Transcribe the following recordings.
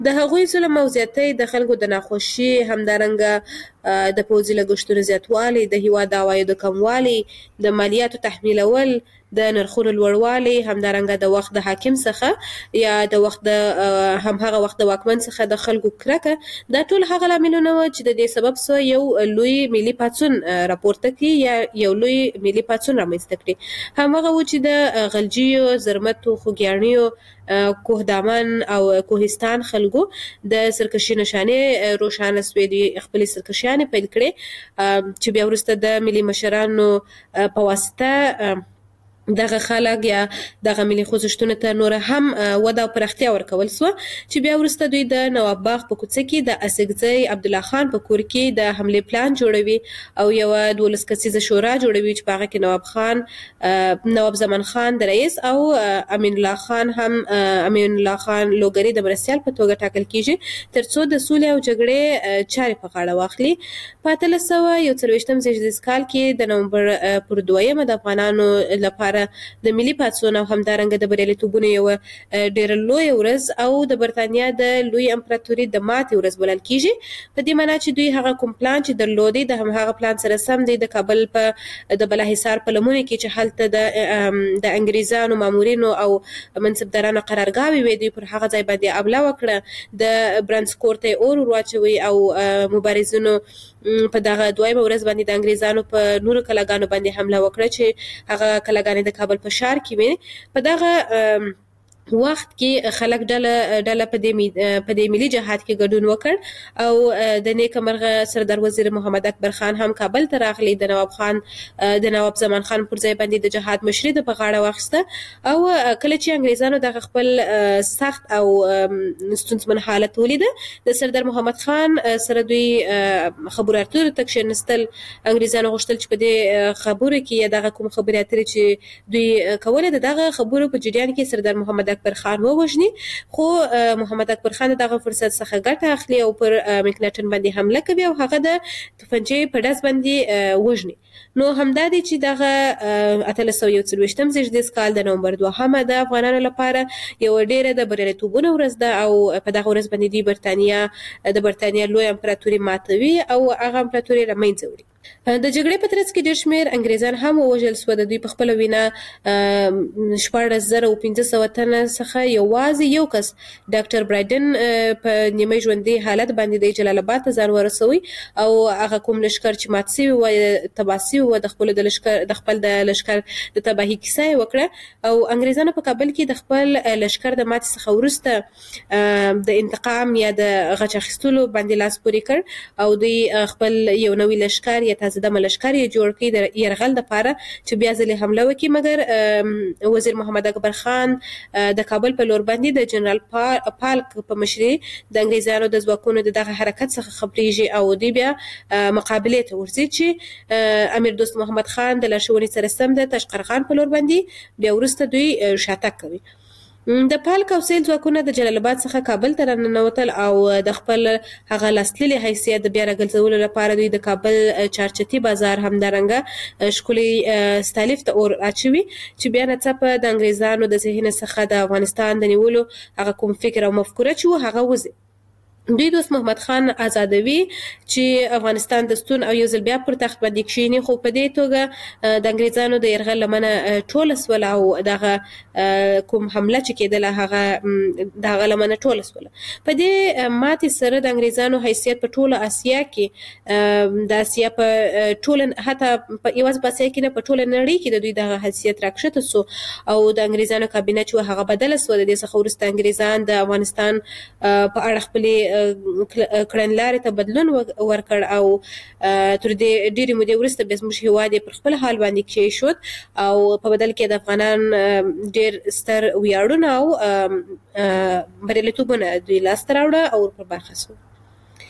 د هغوی ظلم او زیاتۍ د خلکو د ناخوشي، همدارنګه د پوځي لګښتونو زیاتوالی، د هیواد د عوایدو کموالی، د مالیاتو تحمیلول، د نرخونو لوړوالی، همدارنګه د وخت د حاکم څخه یا د وخت د همهغه وخت د واکمن څخه د خلکو کرکه، دا ټول هغه لاملونه وو چې د دې سبب سو یو لوی ملي پاڅون راپورته کړي یا یو لوی ملي پاڅون رامنځته کړي. همهغه و چې د غلجیو، زرمتو، خوږیاڼیو، کوهدامن او کوهستان خلکو د سرکشي نشانې روښانه سوې دي، خپلې سرکشیانې پیل کړې چې بیا وروسته د ملي مشرانو په واسطه دغه خلک یا دغه ملي خوځښتونو ته نور هم وده او پراختیا ورکول سوه، چې بیا وروسته دوی د نواب باغ په کوڅه کې د اسګزي عبدالله خان په کور کې د حملې پلان جوړوي او یوه 12 کسیزه شورا جوړوي چې په هغه کې نواب زمان خان د رئیس او امین الله خان لوګری د مرستیال په توګه ټاکل کیږي تر څو د سولې او جګړې چارې په غاړه واخلي. په 1841 زیږدیز کال کې د نومبر پر 2 د افغانانو لپاره د ملي پاڅون او همدارنګه د بریالیتوبونو یوه ډېره لویه ورځ او د برتانیا د لوی امپراتوري د ماتې ورځ بلل کیږي، په دې معنا چې دوی هغه کوم پلان چې درلودی د همهغه پلان سره سم دی د کابل په د بالاحصار په لمنو کې چې هلته د انګریزانو مامورینو او منصبدارانو قرارګاوې وې، دوی پر هغه ځای باندې حمله وکړه، د برانسکور ته اور واچوي او مبارزینو په دغه 2 ورځ باندې د انګریزانو په نورو کلاګانو باندې حمله وکړه چې هغه کلاګانې د کابل په ښار کې وې. په دغه وخت کې خلک ډله په دې ملي جهاد کې ګډون وکړ او د نیکه مرغه سردار وزیر محمد اکبر خان هم کابل ته راغلی، د نواب زمان خان پر ځای باندې د جهاد مشري د په غاړه واخیسته او کله چې انګریزانو دغه خپل سخت او ستونزمن حالت ولیده، د سردار محمد خان سره دوی خبرو اترو ته کښېنستل. انګریزانو غوښتل چې په دې خبرو کې یا دغه کوم خبرې اترې چې دوی کولې د دغه خبرو په جریان کې سردار محمد اکبر خان ووژني، خو محمد اکبر خان دغه فرصت څخه ګټه اخلي او پر مکناټن باندې حمله کوي او هغه د توپنچې په ډز باندې وژني. نو همدا دی چې دغه 1841 زیږدیز کال د نومبر 2 د افغانانو لپاره یو ډیره د بریالیتوبونو ورځ ده او په دغه ورځ باندې دوی د برتانیا لوی امپراتوري ماتوي او هغه امپراتوري له منځه وړي. د جګړې په ترڅ کې ډېر شمېر انګریزان هم ووژل سوه. د دوی په خپله وینا 14,500 تنه څخه یوازې یو کس ډاکټر برایډن په نیمه ژوندي حالت باندې د جلال آباد ته ځان ورسوي او هغه کوم لښکر چې مات سوي وه، تباه سوي وه، د خپل د لښکر د تباهي کیسه یې وکړه او انګریزانو په کابل کې د خپل لښکر د ماتې څخه وروسته د انتقام یا د غچ اخیستلو باندې لاس پورې کړ او دوی خپل یو نوی لښکر یا تازه دمه لښکر یې جوړ کړي د یرغل دپاره چې بیا ځلې حمله وکړي، مګر وزیر محمد اکبر خان د کابل په لور باندې د جنرال پالک په مشري د انګریزانو د ځواکونو د دغه حرکت څخه خبریږي او دوی بیا مقابلې ته ورځي چې امیر دوست محمد خان د لارښوونې سره سم د تاشقرغان په لور باندې بیا وروسته دوی شاتګ کوي. د پالک او سیل ځواکونه د جلال آباد څخه کابل ته راننوتل او د خپل هغه لاسلیلي حیثیت د بیا راګرځولو لپاره دوی د کابل چارچتي بازار همدارنګه ښکلي ستالیف ته اور اچوي چې بیا ناڅاپه د انګریزانو د ذهن څخه د افغانستان د نیولو هغه کوم فکر او مفکوره چې و هغه وځي. دوی دوست محمد خان آزادوي چې افغانستان د ستون او یو ځل بیا پر تخت باندې کښېني، خو په دې توګه د انګریزانو د یرغل لمنه ټوله سوله او دغه کوم حمله چې کېدله هغه دغه لمنه ټوله سوله. په دې ماتې سره د انګریزانو حیثیت په ټوله اسیا کې د اسیا په ټوله حتی یوازې په اسیا کې نه په ټوله نړۍ کې د دوی دغه حیثیت راکښته سو او د انګریزانو کابینه چې هغه بدله سوه. د دې څخه وروسته انګریزان د افغانستان په اړه خپلې کړنلارې ته بدلون ورکړ او تر دې ډېرې مودې وروسته بیا زموږ هېواد یې پر خپل حال باندې کېښود او په بدل کې د افغانان ډېر ستر ویاړونه او بریالیتوبونه دوی لاسته راوړه او پر برخه سو.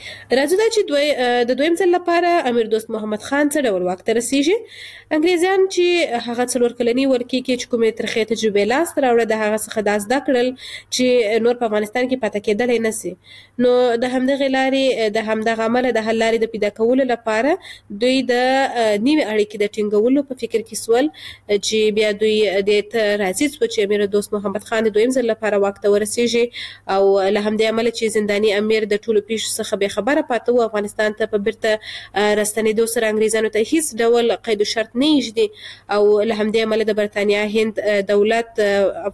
راځو دا چې د دویم ځل لپاره امیر دوست محمد خان څه ډول واک ته رسیږي. انګریزان چې هغه 4 کلنی ورکې کې چې کومې ترخې تجربې لاس ته راوړه د هغه څخه دا زده کړل چې نور په افغانستان کې پاتې کېدلی نه سي. نو د همدغې لارې د همدغه عمله د حل لارې د پیدا کولو لپاره دوی د نوې اړیکې د ټینګولو په فکر کې سول چې بیا دوی دې ته راضي سوه چې امیر دوست محمد خان د دویم ځل لپاره واک ته ورسیږي او له همدې امله چې زنداني امیر د ټولو پیښو څخه بې خبره پاته و افغانستان ته په بیرته راستنېدو سره انګریزانو ته هیڅ ډول قید و شرط نه ایږدي او له همدې امله د برتانیا هند دولت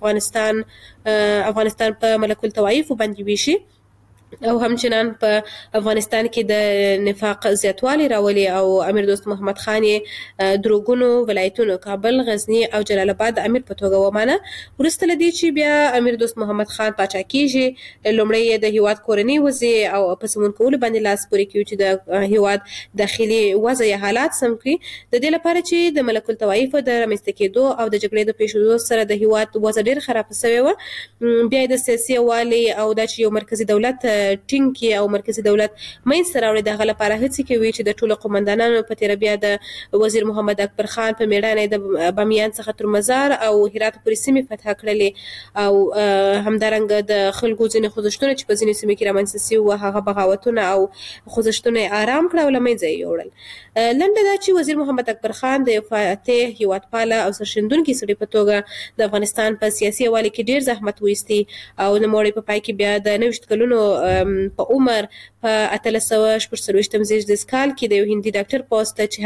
افغانستان په ملک الطوایف باندې ویشي او همچنان په افغانستان کې د نفاق زیاتوالی راولي او امیر دوست محمد خان یې دروغونو ولایتونو کابل، غزنی او جلال آباد امیر په توګه ومانه. وروسته له دې چې بیا امیر دوست محمد خان پاچا کیږي لومړی یې د هیواد کورنۍ وضع او په سمون کولو باندې لاس پورې کوي چې د هیواد داخلي وضع یا حالات سم کړي د دې لپاره چې د ملک الطوایف د رامنځته کېدو او د جګړې د پیښېدو سره د هیواد وضع ډېر خراب شوې وه. بیا د سیاسي والي او دا چې یو مرکزي دولت ټینګ کړي او مرکزي دولت منځته راوړي د هغه لپاره هڅې کوي چې د ټولو قومندانانو په تېره بیا د وزیر محمد اکبر خان په میړانه د بامیان څخه تر مزار او هرات پورې سیمې فتح کړلې او همدارنګه د خلکو ځینې خوځښتونه چې په ځینې سیمې کې رامنځته سوي وو هغه بغاوتونه او خوځښتونه یې آرام کړه او له منځه یې یوړل. لنډه دا چې وزیر محمد اکبر خان د یو فاتح هیوادپاله او سرښندونکي سړي په توګه د افغانستان په سیاسي یووالي کې ډېر زحمت وایستی او نوموړی په پای کې بیا د 90 کلونو په عمر په 1846 زیږدیز کال کې د یو هندي ډاکټر پوسټ چې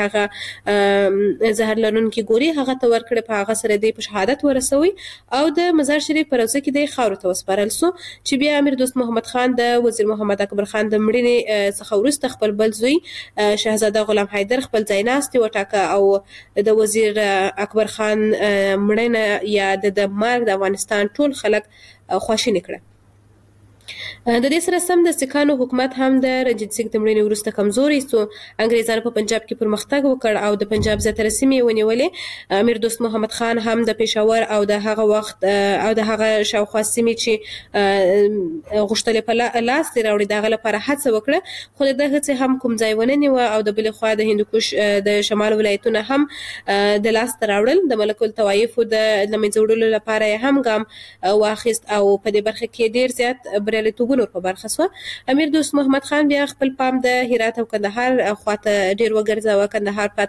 هغه زهر لرونکي ګوري هغه ته ورکړه په هغه سره د شهادت ورسوي او د مزار شریف په روضه کې د خاورو ته وسپارل سو چې بیا امیر دوست محمد خان د وزیر محمد اکبر خان د مړینې څخه وروسته خپل بل زوی شهزاده غلام حیدر خپل ځایناستي وټاکه او د وزیر اکبر خان مړینه یا د مرګ د افغانستان ټول خلک خواشیني کړه. د دې سره سم د سکانو حکومت هم د رنجیت سنګ د مړینې وروسته کمزوری سو. انګریزانو په پنجاب کې پرمختګ وکړ او د پنجاب زیاتره سیمې ونیولې. امیر دوست محمد خان هم د پېښور او د هغه وخت او د هغه شاوخوا سیمې چې غوښتلې په لاس دې راوړي د هغه لپاره هڅه وکړه خو د دغه هڅې هم کوم ځای ونه نیوه او د بلې خوا د هندوکش د شمال ولایتونه هم د لاس ته راوړل. د ملک الطوایفو د له منځه وړلو لپاره یې هم ګام واخیست او په دې برخه کې ډېر زیات بریالیتوبونه په برخه سوه. امیر دوست محمد خان بیا خپل پام د هرات او کندهار خواته ډېر وګرځاوه. کندهار په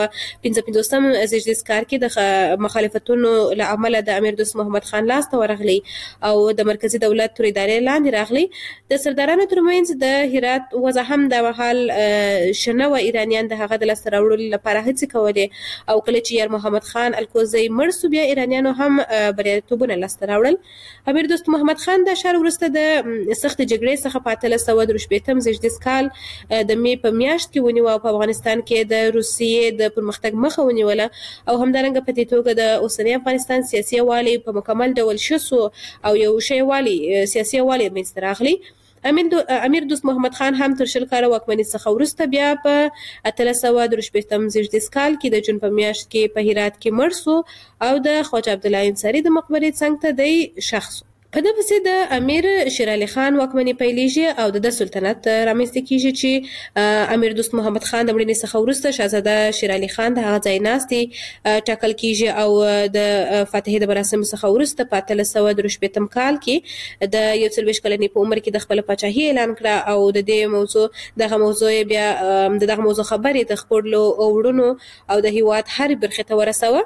1855 زیږدیز کال کې د مخالفتونو له امله د امیر دوست محمد خان لاس ته ورغلی او د مرکزي دولت تر ادارې لاندې راغلی. د سردارانو ترمنځ د هرات وضع هم د مهال شنه و. ایرانیان د هغه د لاسته راوړلو لپاره هڅې کولې او کله چې یار محمد خان الکوزی مړ سو بیا ایرانیانو هم بریالیتوبونه لاسته راوړل. امیر دوست محمد خان د ښار وروسته د سخت جګړې څخه په 1863 زیږدیز کال د می په میاشت کې ونیوه او په افغانستان کې د روسیې د پرمختګ مخه ونیوله او همدارنګه په دې توګه د اوسني افغانستان سیاسي یووالی په مکمل ډول ښه سو او یو ښه یووالی سیاسي یووالی منځته راغلی. امیر دوست محمد خان هم تر 20 کاله واکمنۍ څخه وروسته بیا په 1863 زیږدیز کال کې د جون په میاشت کې په هرات کې مړ سو او د خواجه عبدالله انصاري د مقبرې څنګ ته دی شخص. په دې پسې د امیر شیر علي خان واکمني پیلېږي او د سلطنت رامنځته کېږي چې امیر دوست محمد خان د مړینې څخه وروسته شهزاده شیر علي خان د هغه ځایناستي ټاکل کېږي او د فاتحې د مراسمو څخه وروسته په 1863 کال کې د 41 کلنې په عمر کې د خپل پاچاهي اعلان کړه او د دې دغه موضوع بیا دغه موضوع خبرې د خپلو وړونو او د هیواد هر برخې ته ورسوه.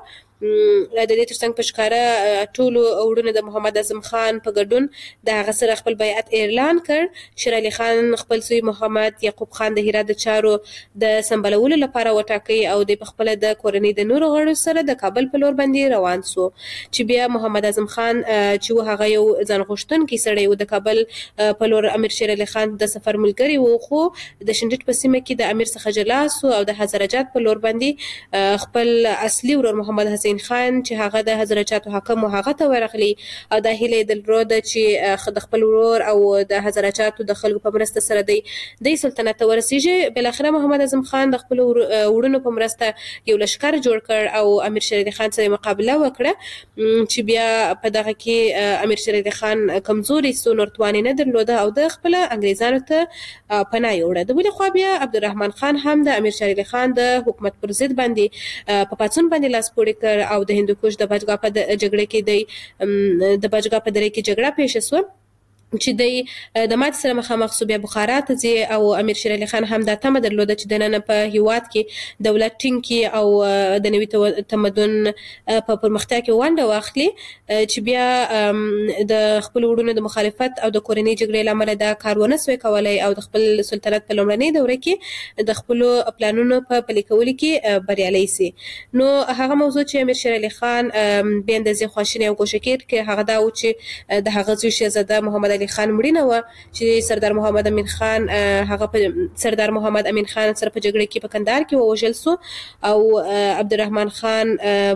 د دې ترڅنګ په ښکاره ټولو وروڼو د محمد اعظم خان په ګډون د هغه سره خپل بیعت اعلان کړ. شیر علي خان خپل زوی محمد یعقوب خان د هرات د چارو د سمبالولو لپاره وټاکئ او د خپل د کورنۍ د نورو غړو سره د کابل په لور باندې روان سو چې بیا محمد اعظم خان چې هغه یو ځان غوښتونکی سړی و د کابل په لور امیر شیر علي خان د سفر ملګری و خو د شنډټ په سیمه کې د امیر څخه جلا سو او د هزاره جات په لور باندې خپل اصلي ورور محمد حسین امین خان چې هغه د حضرت چاتو حاکم هغه ته ورغلی او د هیله د لرود چې د خپل ورور او د حضرت چاتو د خلکو په مرسته سره د سلطنت ته ورسیږي. بل اخر محمد اعظم خان د خپل وړونو په مرسته یو لشکر جوړ کړ او امیر شیر علي خان سره مقابله وکړه چې بیا په دغه کې امیر شیر علي خان کمزوري سو نورتوانی نه درلوده او د خپل انګریزانو ته پناه یوړه. د بل خوا بیا عبدالرحمن خان هم د امیر شیر علي خان د حکومت پر ضد باندې په پاڅون باندې لاس پورې کړ او د هندوکش د بچګا په جګړه کې د بچګا په دره کې جګړه پیښ شوه چې د مات سره مخامخ سو. بیا بخارا ته ځي او امیر شیر علي خان هم دا تمه درلوده چې د نن په هیواد کې دولت ټینګ کی او د نوي تمدن په پرمختیا کې ونډه واخلي چې بیا د خپل وړونو د مخالفت او د کورنۍ جګړې لامل دا کارونه سوی کولای او د خپل سلطنت په لومړنۍ دوره کې د خپل پلانونو په پلي کولو کې بریالي سي. نو هغه موضوع چې امیر شیر علي خان به اندازې خواشینی او کوشکیر کې هغه دا و چې د هغه زوی شهزاده محمد خان مړینه و چې سردار محمد امین خان هغه په سردار محمد امین خان سره په جګړه کې په کندهار کې ووژل سو او عبدالرحمن خان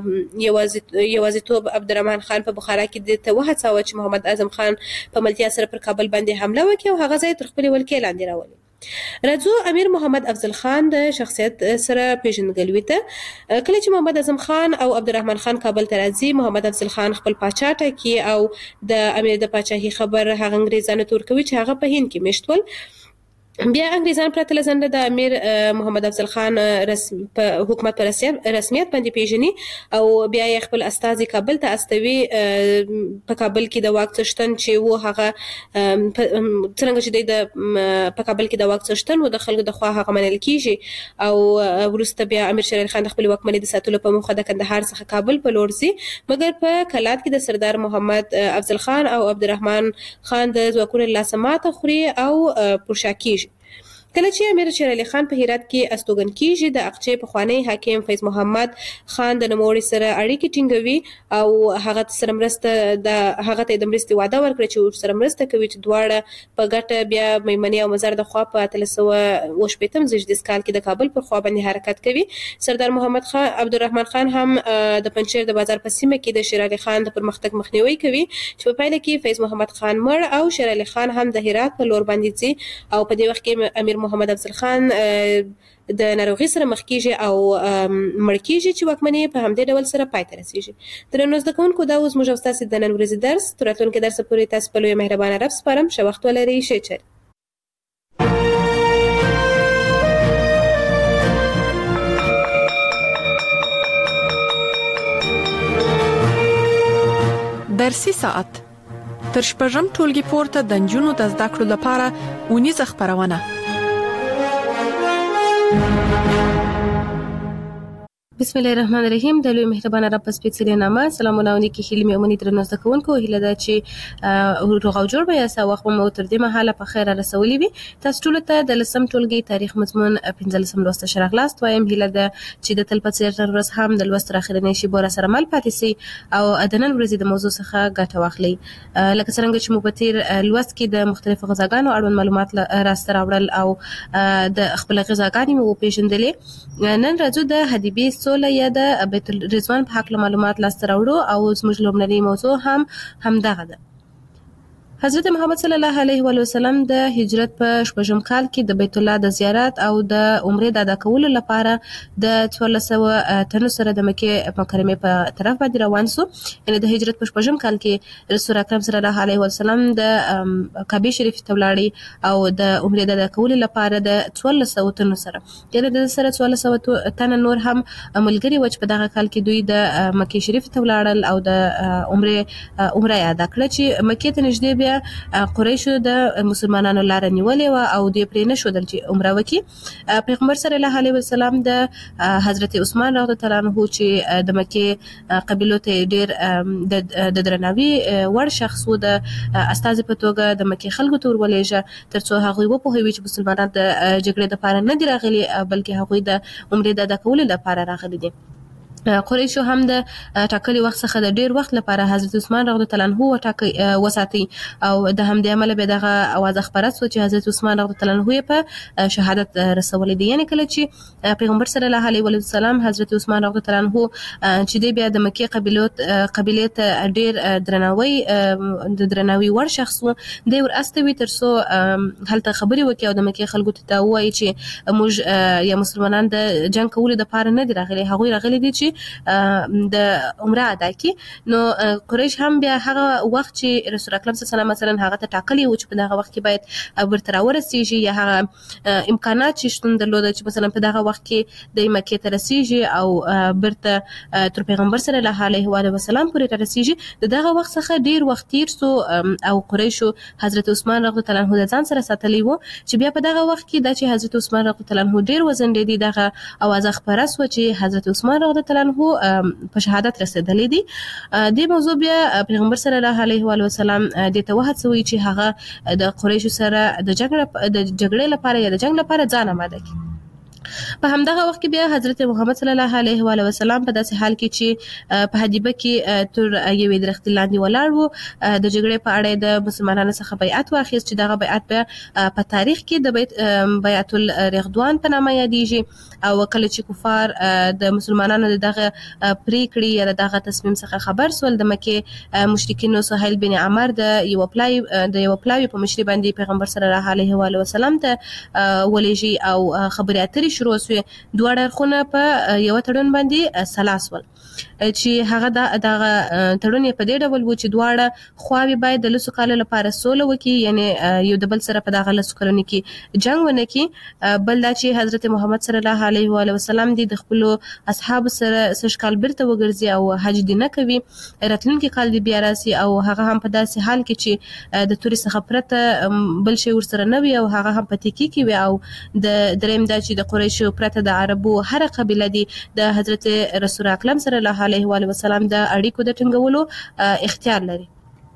یوازیتوب عبدالرحمن خان په بخارا کې د وهڅاوه چې محمد اعظم خان په ملتیا سره پر کابل باندې حمله وکړي او هغه ځای تر خپل ولکې لاندې راولي. راځو امیر محمد افضل خان د شخصیت سره پیژندګلوي ته. کله چې محمد اعظم خان او عبدالرحمن خان کابل ته راځي محمد افضل خان خپل پاچا ټاکي او د امیر د پاچاهي خبر هغه انګریزانو ته ورکوي چې هغه په هند کې میشت ول. بیا انګریزان پرته لزنده د امیر محمد افضل خان په حکومت پر رسمیت باندې پیژني او بیا یې خپل استازي کابل ته استوي. په کابل کې د واک څښتن چې و هغه څنګه چې د په کابل کې د واک څښتن و د خلکو د خوا هغه منل کیږي او وروسته بیا امیر شیر علي خان د خپل واکمنۍ د ساتلو په موخه د کندهار څخه کابل په لور ځي مګر په کلات کې د سردار محمد افضل خان او عبدالرحمن خان د ځواکونو لاسه ماته خوري او پرشا کیږي. کله چې امیر شیر علي خان په هرات کې استوګن کیږي د اقچې پخوانی حاکم فیض محمد خان د نوموړي سره اړیکې ټینګوي او هغه سره مرسته د مرستې وعده ورکړي چې سره مرسته کوي چې دواړه په ګټه بیا میمنې او مزار د خوا په 1318 زیږدیز کال کې د کابل پر خوا باندې حرکت کوي. سردار محمد خان عبدالرحمن خان هم د پنجشیر د بازار په سیمه کې د شیر علي خان د پرمختګ مخنیوي کوي چې په پایله کې فیض محمد خان مړ او شیر علي خان هم د هرات په لور باندې ځي او په دې وخت کې امیر محمد افضل خان د ناروغي سره مخ کیږي او مړ کیږي چې واکمنۍ په همدې ډول سره پای ته رسیږي. درنو زده کوونکو دا اوس موږ او تاسو د نن ورځې درس تر راتلونکي درس پورې تاسو په لوی مهربانه رب سپارم. ښه وخت ولرئ. ښه چر. درسي ساعت تر شپږم ټولګي پورته د نجونو د زده کړو لپاره اونیزه خبرونه. بسم الله الرحمن الرحیم. د لوی مهربانه رب سپیڅلې نامه سلامونه او نیکی هیلې مې امید درنو زده کوونکو هیله ده چې روغ او جوړ به یاست. وخت مو تر دې مهاله په خیر رسولي وي. تاسو ټول ته د لسم ټولګي تاریخ مضمون 15 لوست شراغلاست وایم. هیله ده چې د تل په څیر تر ورځ هم د لوست اخرنۍ شی بور سره مل پاتې سي او د نن ورځې د موضوع څخه ګټه واخلي. لکه څنګه چې مو په تیر لوست کې د مختلفو غذاګانو اړوند معلومات راسته راوړل او د خپل غذاګانې مو پیژندلې. نن راځو د حدیبي سوله یا د بیت الرضوان په حق معلومات لاسته راوړو او زموږ لومړنۍ موضوع هم دغه ده. حضرت محمد صلی الله علیه و سلم د هجرت په شپږم کال کې د بیت الله د زیارت او د عمرې د ادا کولو لپاره د 1400 تنو سره د مکه مکرمه په طرف باندې روان سو. یعنی د هجرت په شپږم کال کې رسول اکرم صلی الله علیه و سلم د کعبه شریف ته ولاړی او د عمرې د ادا کولو لپاره د 1400 تنو سره یعنی د سره 1400 تن نور هم ملګری و چې په دغه کال کې دوی د مکه شریف ته ولاړل او د عمره ادا کړه چې مکه ته نږدې قریشو د مسلمانانو لار نیولې و او دوی پرې نه شودل چې عمره وکړي. پیغمبر صلی الله علیه وسلم د حضرت عثمان رضی الله عنه چې د مکه قبیلو ته ډېر د درناوي وړ شخص و د استاذ په توګه د مکه خلکو ته ورولېږه ترڅو هغوی وپوهوي چې مسلمانان د جګړې لپاره نه دي راغلي بلکې هغوی د عمرې د ادا کولو لپاره راغلي دي. قریشو هم د ټاکلي وخت څخه د ډیر وخت لپاره حضرت عثمان رضی الله عنه وساتي او د همدې عمل به دغه आवाज خبره سو چې حضرت عثمان رضی الله عنه په شهادت رسولې دي. یعنی کله چې پیغمبر صلی الله علیه و سلم حضرت عثمان رضی الله عنه چې دی بیا د مکی قبیله ته ډیر درناوي ور شخص و دی ور استوي ترسو هلته خبري وکي او د مکی خلکو ته وایي چې موږ یا مسلمانان د جنگ کولو د پاره نه دي راغلي، هغوی راغلي دي چې د عمره ادا کی. نو قریش هم بیا هغه وخت چې رسول اکرم صلی الله علیه وسلم مثلا هغه ته ټاکلی و چې په دغه وخت کې باید ورته ورسیږي یا هغه امکانات چې شتون درلود چې مثلا په دغه وخت کې د مکې ته رسیږي او برته تر پیغمبر صلی الله علیه و سلم پورې رسیږي. دغه وخت څخه ډیر وخت تیر سو او قریشو حضرت عثمان رضی الله عنه د ځان سره ساتلی و چې بیا په دغه وخت کې د چې حضرت عثمان رضی الله عنه ډیر وزن دی دغه आवाज خبره سو چې حضرت عثمان رضی الله عنه په شهادت رسیدلې دي. د موضوع بیا پیغمبر صلی الله علیه و سلم د توحد سوي چې هغه د قریشو سره د جګړې لپاره یا د جنگ لپاره ځان آماده کړي. په همدغه وخت کې بیا حضرت محمد صلی الله علیه و سلم په داسې حال کې چې په حدیبه کې تر یوې درختې لاندې ولاړ وو د جګړې په اړه د مسلمانانو څخه بیعت واخیست چې دغه بیعت په تاریخ کې د بیعت الرضوان په نامه یادېږي او کله چې کفار د مسلمانانو دغه پریکړې یا دغه تصمیم څخه خبر سول د مکه مشرکینو سهیل بن عمر د یو پلاوی په مشري باندې پیغمبر صلی الله علیه و سلم ته ولېږي او خبرې اترې شروع شوې. دواړه اړخونه په یو تړون باندې سلاس ول چې هغه دغه تړون په دې ډول و چې دواړه خواوې باید د لسو کالو لپاره سوله وکړي، یعنی یو د بل سره په دغه لسو کلونو کې جنگ ونه کړي. بل دا چې حضرت محمد صلی الله علیه و سلم د خپل اصحاب سره سږ کال بیرته وګرځي او حج دې نه کوي، راتلونکي کال دې بیا راسي او هغه هم په داسې حال کې چې د توري څخه پرته بل شی ورسره نه وي او هغه هم په تکي کې وي. او د دریم دا چې د قریشو پرته د عربو هر قبیله دي د حضرت رسول اکرم صلی الله علیه و سلم د اړیکو د ټینګولو اختیار لري.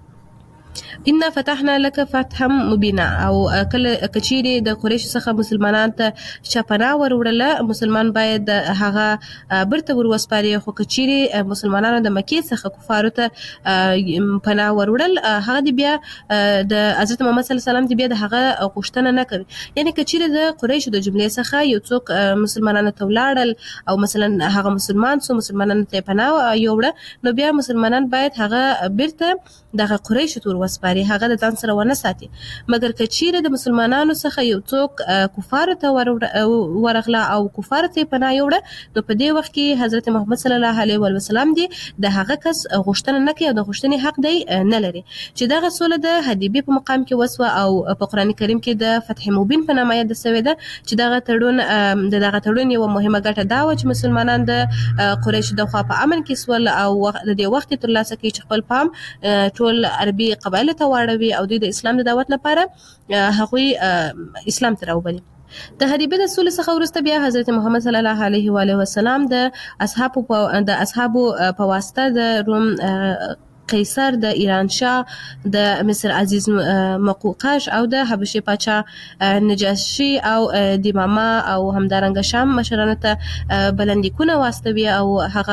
ان فتحنا لك فتحا مبینا او کله کچيري د قریش څخه مسلمانان ته شپنا وروړله مسلمان باید هغه برته وروسپاري، خو کچيري مسلمانانو د مکې څخه کفارو ته پناه وروړل هغه دی بیا د حضرت محمد صلی الله علیه وسلم دی بیا د هغه غوښتنه نه کوي. یعنی کچيري د قریش د جملې څخه یو څوک مسلمانانو ته ولاړل او مثلا هغه مسلمانانو ته پناه یوړه نو بیا مسلمانان باید هغه برته دغه قریش تور وسپاري، هغه د ځان سره ونه ساتي. مګر کچيره د مسلمانانو څخه یو څوک کفار ته ورغله او کفار ته پناه یوړه نو په دې وخت کې حضرت محمد صلی الله علیه و سلم دی د هغه کس غوښتنه نه کوي او د غوښتنې حق دی نه لري چې دغه سوله د حدیبیه په مقام کې وسوه او په قران کریم کې د فتح مبین په نامه یاد شوی ده چې دغه تړون یو مهمه ګټه دا و چې مسلمانان د قریش د خوا په امن کې سول او د دې وخت تر لاسه کې خپل پام ټول عربي قبایل ته واړوي او د اسلام د دعوت لپاره هغوی اسلام ته راوبلي. د حدیبیه د صلح څخه وروسته بیا حضرت محمد صلی الله علیه و سلم د اصحابو په واسطه د روم قیصر، د ایران شاه، د مصر عزیز مقوقش او د حبشې پاچا نجاشي او د ماما او همدارنګه شام مشرانو ته بلندیکونه واستوي او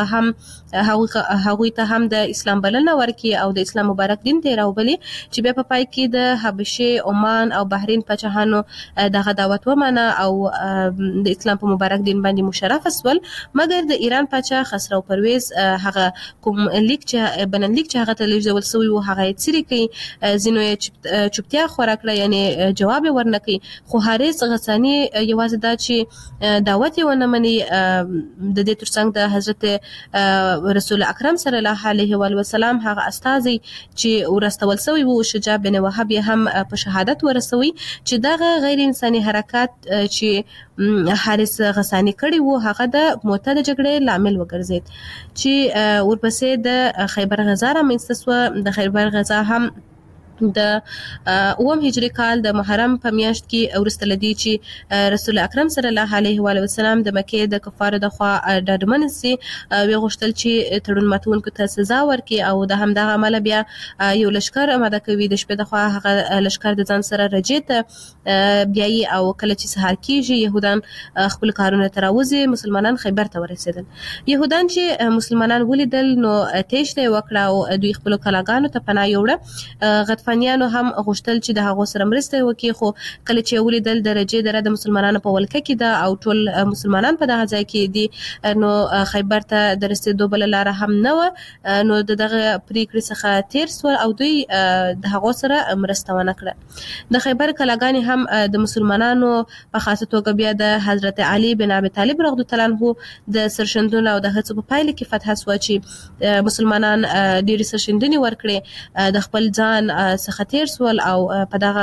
هغوی ته هم د اسلام بلنه ورکي او د اسلام مبارک دین ته راوبلي چې بیا په پای کې د حبشې، عمان او بحرین پاچاهانو دغه دعوت ومنه او د اسلام په مبارک دین باندې مشرف شول. مګر د ایران پاچا خسرو پرویز هغه کوم لیک چې بنلیک چې هغه ته لېږدول سوی و هغه یې څیرې کړي، ځینو یې چوپتیا خوره کړه یعنی جواب یې ورنه کړي. خو حارث غساني یوازې دا چې دعوت یې ونه مني د دې ترڅنګ د حضرت رسول اکرم صلی الله علیه و سلم هغه استازي چې ورستول سوی و شجاع بن وهب هم په شهادت ورسوي چې دغه غیر انساني حرکات چې حارث غساني کړي وو هغه د موته د جګړې لامل وګرځید چې ورپسې د خیبر غزا رامنځته سوه. د خیبر غزا هم د 9 هجری کال د محرم په میاشت کې ورسته لدی چې رسول اکرم صلی الله علیه و وسلم د مکه د کفارو د خوا ډاډمن سي وی غوښتل چې تړون ماتونکو ته سزا ورکړي او د همدغه عمل بیا یو لشکر آماده کوي د شپې د خوا هغه لشکر د ځان سره رجیته بیاي او کله چې سهار کیږي يهودان خپل کارونه تراوزي مسلمانان خیبر ته ورسېدل يهودان چې مسلمانان ولیدل نو تېشته وکړه او دوی خپل کلاګانو ته پناه یوړه فنیانو هم غوښتل چې د هغو سره مرسته وکړي خو کله چې ولیدل درجه دره د مسلمانانو په ولکه کې ده او ټول مسلمانان په دغه ځای کې دي نو خیبر ته د رسیدو بل لار هم نه و نو دغه پریکړې څخه تیر سول او دوی د هغو سره مرسته ونه کړه د خیبر کلاګانې هم د مسلمانانو په خاصه توګه بیا د حضرت علي بن ابي طالب رضی الله عنه د سرشندونو او د هڅو په پایله کې فتح سو چې مسلمانان ډېری سرشندنې ورکړي د خپل ځان څخه تیر سول او په دغه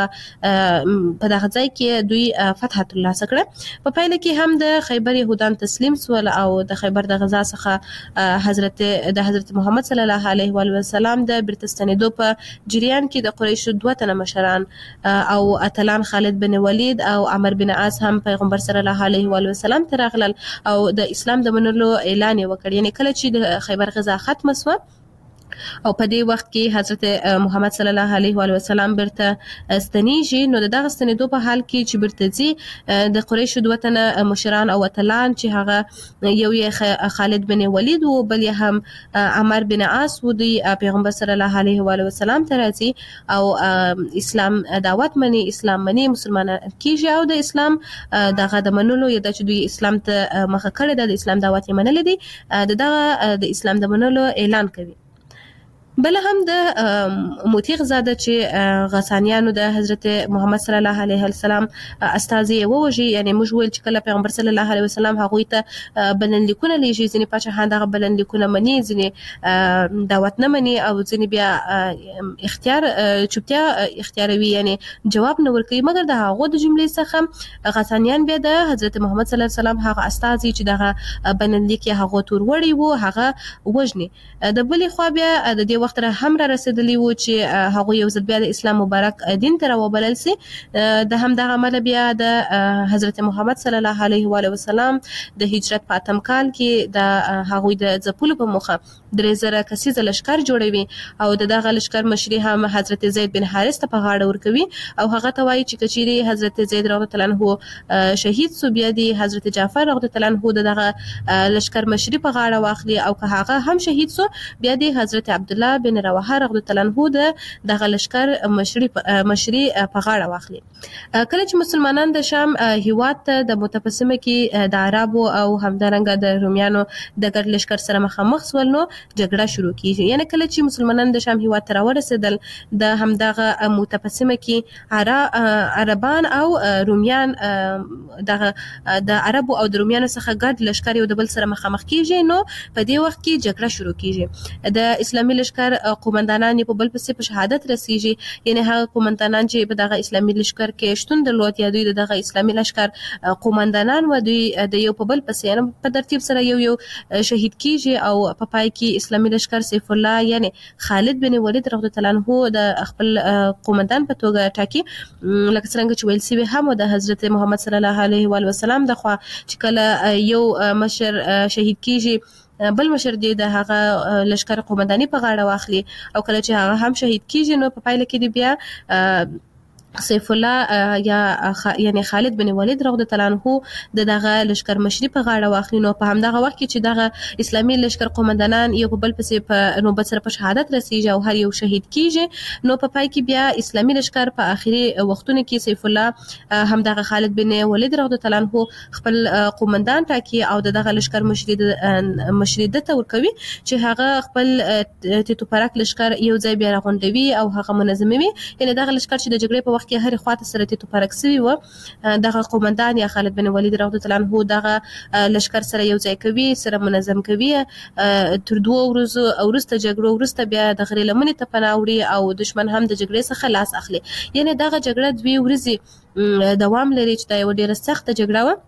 ځای کې دوی فتح ترلاسه کړه په پایله کې هم د خیبر يهودان تسلیم سول او د خیبر د غزا څخه حضرت محمد صلی الله علیه و وسلم د برتستانیدو په جریان کې د قریشو 2 تنه مشران او اتلان خالد بن ولید او عمر بن عاص هم پیغمبر صلی الله علیه و وسلم ته راغلل او د اسلام د منلو اعلان وکړ یعنی کله چې د خیبر غزا ختم شوه او په دې وخت کې حضرت محمد صلی الله علیه و وسلم برته ستنیږي نو دغه ستنیدو په حال کې چې برته زی د قریشو 2 تنه مشران او اتلان چې هغه یو یې خالد بن ولید او بل یې هم عمر بن عاص و دی پیغمبر صلی الله علیه و وسلم ته راځي او اسلام دعوت مني اسلام مني مسلمانان کیږي او د اسلام دغه د منلو یا د چې دوی اسلام ته مخه کړی د اسلام دعوت یې منل دي دغه د اسلام د منلو اعلان کوي بل هم د موتیغ زاده چې غسانیانو د حضرت محمد صلی الله علیه وسلم استازي ووجي یعنی موږ ویل چې کله پیغمبر صلی الله علیه وسلم هغه ته بلنلیکونه لیږي ځینې پاچاهان دغه بلنلیکونه مني ځینې دعوت نه مني او ځینې بیا چوپتیا اختیاروي یعنی جواب نه ورکوي مګر د هغه د جملې څخه غسانیان بیا د حضرت محمد صلی الله علیه وسلم هغه استازي چې دغه بلنلیک هغه تور وړي وو هغه وجني د بلې خوا بیا د دې وخت را هم را رسیدلی وو چې هغه یو ځل بیا د اسلام مبارک دین ته راوبلل سي د هم دغه عمل بیا د حضرت محمد صلی الله علیه و وسلم د هجرت په اتم کال کې د هغه د ځپلو په مخه 3000 کسیز لشکر جوړوي او دغه لشکر مشري هم حضرت زید بن حارث ته په غاړه ورکوي او هغه ته وایي چې کچيري حضرت زید رضی الله عنه شهید سو بیا دی حضرت جعفر رضی الله عنه دغه لشکر مشري په غاړه واخلي او که هغه هم شهید سو بیا دی حضرت عبد الله بن رواحه رضی الله عنه دغه لشکر مشري په غاړه واخلي کله چې مسلمانان د شام هیواد ته د متقسمه کې د عربو او همدارنګه د روميانو د ګډ لشکر سره مخامخ سول نو جګړه شروع کیږي یعنی کله چې مسلمانان د شام هیواد ته ورسېدل د همدغه متقسمه کې عربان او روميان د عربو او د روميانو څخه ګډ لشکر یو د بل سره مخامخ کیږي نو په دې وخت کې جګړه شروع کیږي د اسلامي لشکر قومندانان په بل پسې په شهادت رسیږي یعنی هغه قومندانان چې په دغه اسلامي لشکر کې شتون درلود یا دوی دغه اسلامي لشکر قومندانان و دوی د یو په بل پسې په ترتیب سره یو شهید کیږي او په پای کې اسلامي لشکر سیف الله یعنی خالد بن ولید رضی الله عنه د خپل قومندان په توګه ټاکي لکه څنګه چې ویل سوي هم د حضرت محمد صلی الله علیه و وسلم د خوا چې کله یو مشر شهید کیږي بل مشر دی د هغه لشکر قومنداني په غاړه واخلي او کله چې هغه هم شهید کیږي نو په پایله کې دی بیا سیف الله یعنی خالد بن ولید رضی الله عنه دغه لشکر مشري په غاړه واخلي نو په همدغه وخت کې چې دغه اسلامي لشکر قومندانان یو په بل پسې په نوبت سره په شهادت رسیږي او هر یو شهید کیږي نو په پای کې بیا اسلامي لشکر په اخري وختونو کې سیف الله همدغه خالد بن ولید رضی الله عنه خپل قومندان ټاکي او دغه لشکر مشري دته ورکوي چې هغه خپل تیتو پرک لشکر یو ځای بیا راغونډوي او هغه منظموي یعنی دغه لشکر چې د جګړې په کې هر خواته سره ته پرک سوي و دغه قومندان یا خالد بن ولید رضی الله عنه دغه لشکر سره یو ځای کوي سره منظم کوي تر 2 ورځو او ورسته جګړه ورسته بیا د غری لمنې ته پناوړي او دشمن هم د جګړې څخه لاس اخلي یعنی دغه جګړه 2 ورځې دوام لري چې دا یو ډیره سخت جګړه و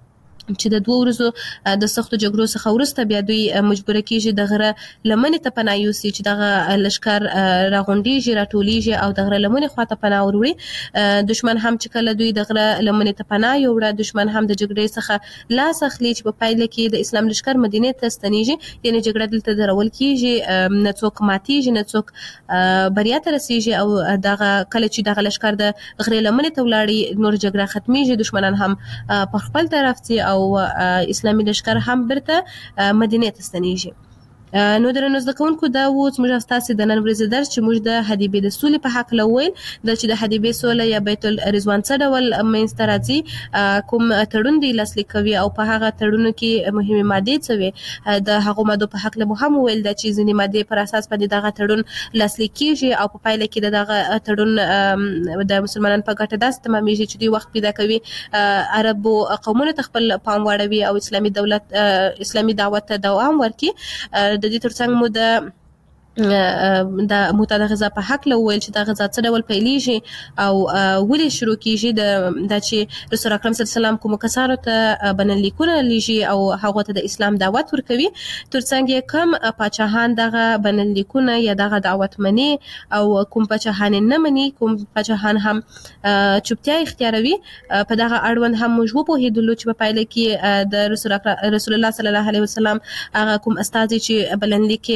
چې د 2 ورځو د سختو جګړو څخه وروسته بیا دوی مجبوره کیږي د غره لمنې ته پناه یوسي چې دغه لشکر راغونډیږي راټولیږي او د غره لمنې خواته پناه وروړي. دشمن هم چې کله دوی د غره لمنې ته پناه یوړه دشمن هم د جګړې څخه لاس اخلي چې په پایله کې د اسلام لشکر مدینې ته ستنیږي، یعنی جګړه دلته درول کیږي، نه څوک ماتیږي نه څوک بریا ته رسیږي او دغه کله چې دغه لشکر د غره لمنې ته ولاړی نور جګړه ختمیږي، دشمنان هم په خپل طرف ته او اسلامي لشکر هم برته مدینې ته ستنیږي. نو درنو زده کوونکو دا و زموږ تاسو د نن ورځې درس چې موږ د حدیبې د سولې په حق لویل د چې د حدیبې سوله یا بیت الرضوان څه ډول منځته راځي، کوم تړون دی لاسلیک کوي او په هغه تړونو کې مهمه ماده څه وي، د هغه ماده په حق له هم ویل د چې ځینې ماده پر اساس باندې دغه تړون لاسلیک کیږي او په پایله کې دغه تړون د مسلمانانو په ګټه داس تمامېږي چې دوی وخت پیدا کوي عربو قومونو ته خپل پام واړوي او اسلامي دولت اسلامي دعوت ته دوام ورکړي. د دې ترڅنګ مو د معتاده غذا په حق لویل چې دا غذا څه ډول پیلېږي او ولې شروع کیږي د چې رسول اکرم صلی الله علیه وسلم کوم کسانو ته بنلیکونه لیږي او هغه ته د اسلام دعوت ورکوي، ترڅنګ یې کم پاچاهان دغه بنلیکونه یا دغه دعوت مني او کوم پاچاهان نه مني، کوم پاچاهان هم چوپتیا اختیاروي. په دغه اړوند هم موږ وپوهېدلو چې په پایله کې د رسول الله صلی الله علیه وسلم هغه کوم استازي چې بلنلیک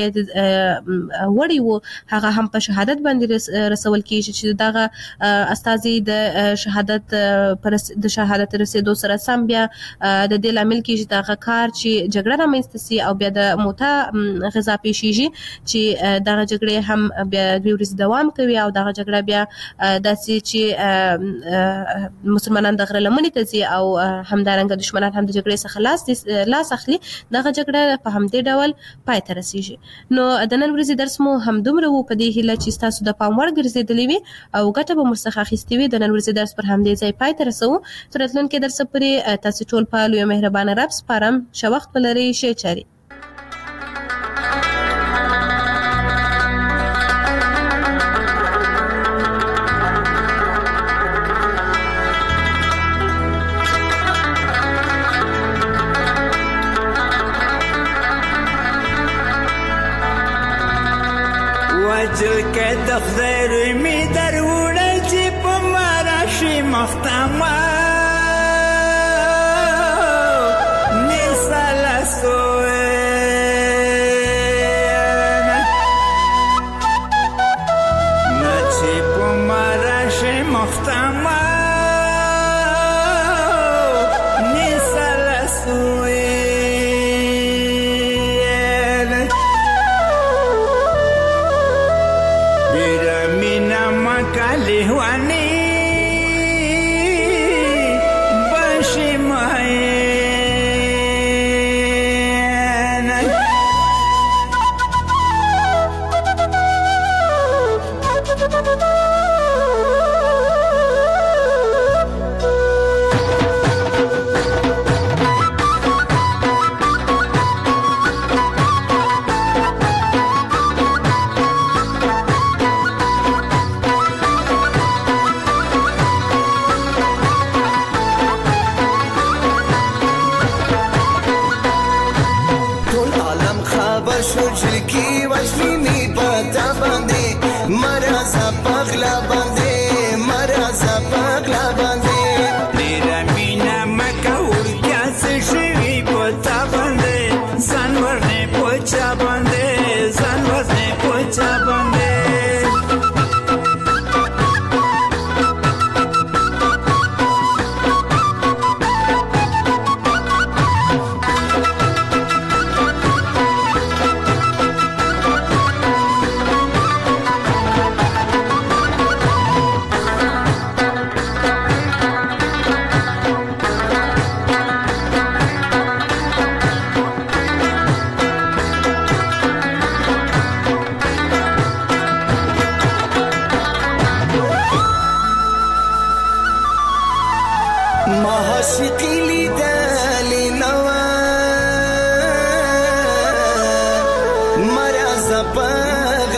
وړي وو هغه هم په شهادت باندې رسول کیږي چې دغه استازي د شهادت د شهادت رسیدو سره سم بیا د دې لامل کیږي دغه کار چې جګړه رامنځته سي او بیا د موته غذا پیښیږي چې دغه جګړه هم بیا 2 ورځې دوام کوي او دغه جګړه بیا داسې چې مسلمانان د غره لمنې ته ځي او همدارنګه دشمنان هم د جګړې څخه لاس اخلي، دغه جګړه په همدې ډول پای ته رسیږي. نو د نن ورځې درس مو همدومره و، په دې هیله چې تاسو د پام وړ ګرځېدلې وي او ګټه به مو څخه اخیستې وي. د نن ورځې درس پر همدې ځای پای ته رسوو. تر راتلونکي درس پورې تاسو ټول په لوی مهربانه رب سپارم. ښه وخت ولرئ. ښې چارې. وجل که دخدر می در وړه چې په مراشي مختمه نساله سوه نه چې په مراشي مختمه نساله سوه لهواني باشي معين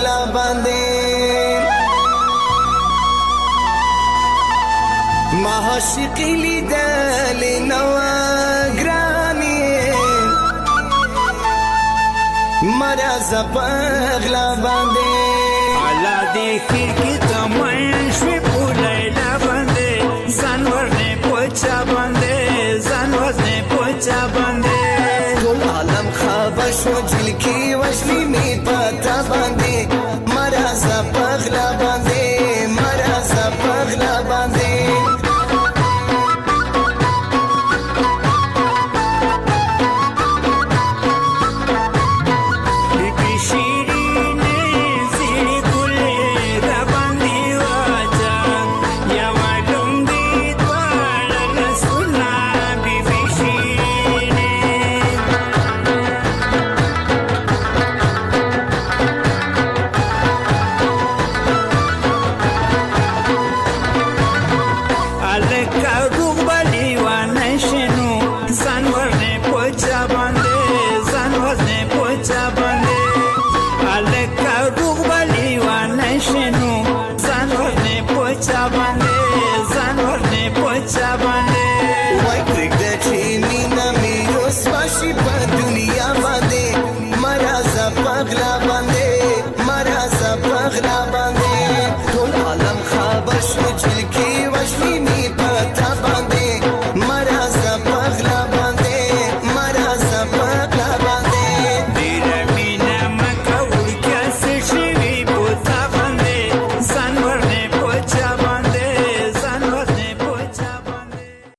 Maha عاشقی لیدلې نو ګرانې مرزه پغلا باندې الله دې خیر کې تمن شوي په لیلا باندې ځان ورنه پوچا باندې ځان ورنه پوچا باندې ټول عالم خبر شو جل کې وشلي می پتا باندې مرزه پغلا باندې مرزه پغلا باندې روغ